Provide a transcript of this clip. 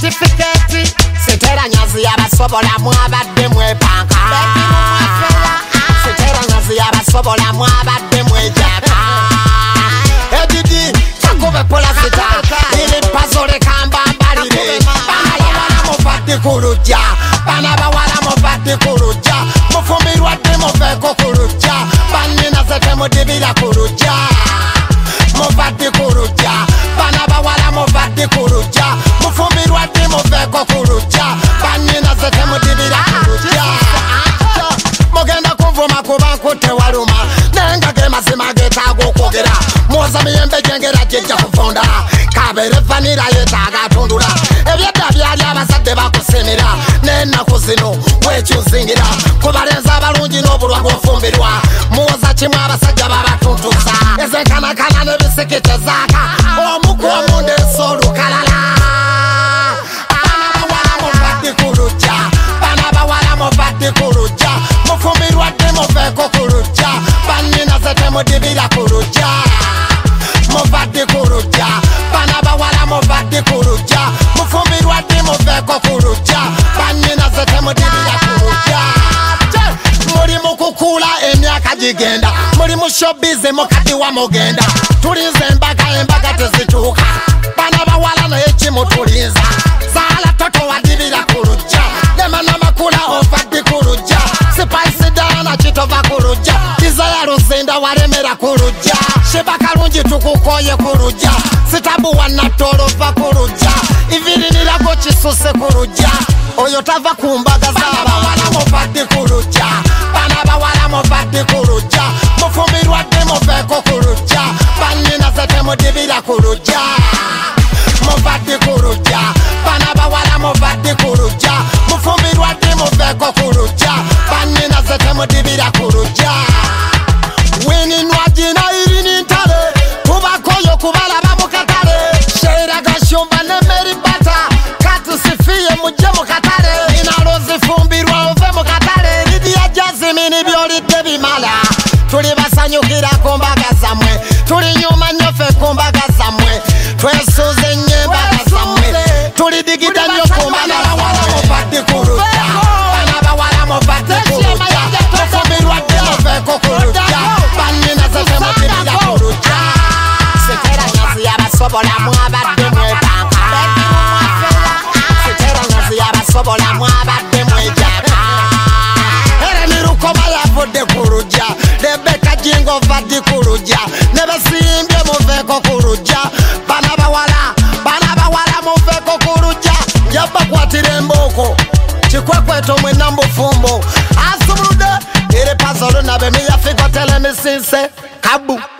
certificate Sitera nyazi yabasobola mwabadde mwepanka Sitera nyazi yabasobola mwabadde mwejaka Edidi kakube pola sita ili pazole kamba mbalire Bana bawala mufadde kulujja Bana bawala mufadde kulujja Mufumirwa dde mufeeko kulujja Bannina zete mudibira kulujja Mufadde kulujja Bana bawala mufadde kulujja Mufumirwa dde mufeeko kulujja Bannina zete mudibira kulujja Mugenda kunvuma kuba nkutte waluma Nenga ge mazima getaaga okwogera Mwoza miyembe gyengera gyejja kuvunda Kabeere vanira yetaaga atundula Ebyedda byali abazadde bakusimira N'ennaku zino wekyuzingira Ku balenzi abalungi n'obulwa bw'ofumbirwa Muwoza kimu abasajja babatuntuza Ezenkanakana n'ebisikite zaaka Omuku omundeesa olukalala Bana bawala mufadde kulujja Bana bawala mufadde kulujja Mufumirwa dde mufeeko kulujja Bannina zete mudibira kulujja Mufadde kulujja Bana bawala mufadde kulujja Mufumirwa dde mufeeko kulujja Bannina zete mudibira kulujja Muri mukukula emyaka gigenda Muri mu showbiz mukaddi wa mugenda Tulinze embaga tezituuka Bana bawala naye kimutulinza Zaala toto wadibira kulujja Dema namakula ofadde kulujja Spice Diana kitova kulujja Desire Luzinda walemera kulujja Sheba Kalungi tukukoye kulujja Sitabu wanatolova kulujja Ivirinirago kisuse kulujja Oyo tava kumbaga Bana bawala mufadde kulujja Bana bawala mufadde kulujja Mufumirwa dde mufeeko kulujja Bannina zete mudibira kulujja Mufadde kulujja Bana bawala mufadde kulujja Mufumirwa dde mufeeko kulujja Bannina zete mudibira kulujja Wininwa gina irini ntale Tubakoyo kubalaba mu katale Sheira Gashumba ne Mary Bata Katusifiye mujje mu katale Inalo zifumbirwa ove mu katale Lydia Jasmine byolidde bimala Tuli basanyukira ku mbaga zammwe Tuli nyuma nnyo ffe ku mbaga zammwe Twesuuze nnyo embaga zammwe Tuli digida nnyo ku mbaga zammwe Mufadde kulujja Bana bawala mufadde kulujja Mufumirwa dde mufeeko kulujja Bannina zete mudibira kulujja Sitera nyazi yabasobola mwabadde mwepanka Sitera nyazi yabasobola mwabadde mwejaka Ereni Lukoma yavudde kulujja Rebecca Jingo vadde kulujja Ne basimbye mufeeko kulujja Bana bawala mufeeko kulujja Yabakwatira embooko Kikwekweto mwenna mbufumbo Asubuludde Ere pazolo nabe miyafigo telemisinse Kabu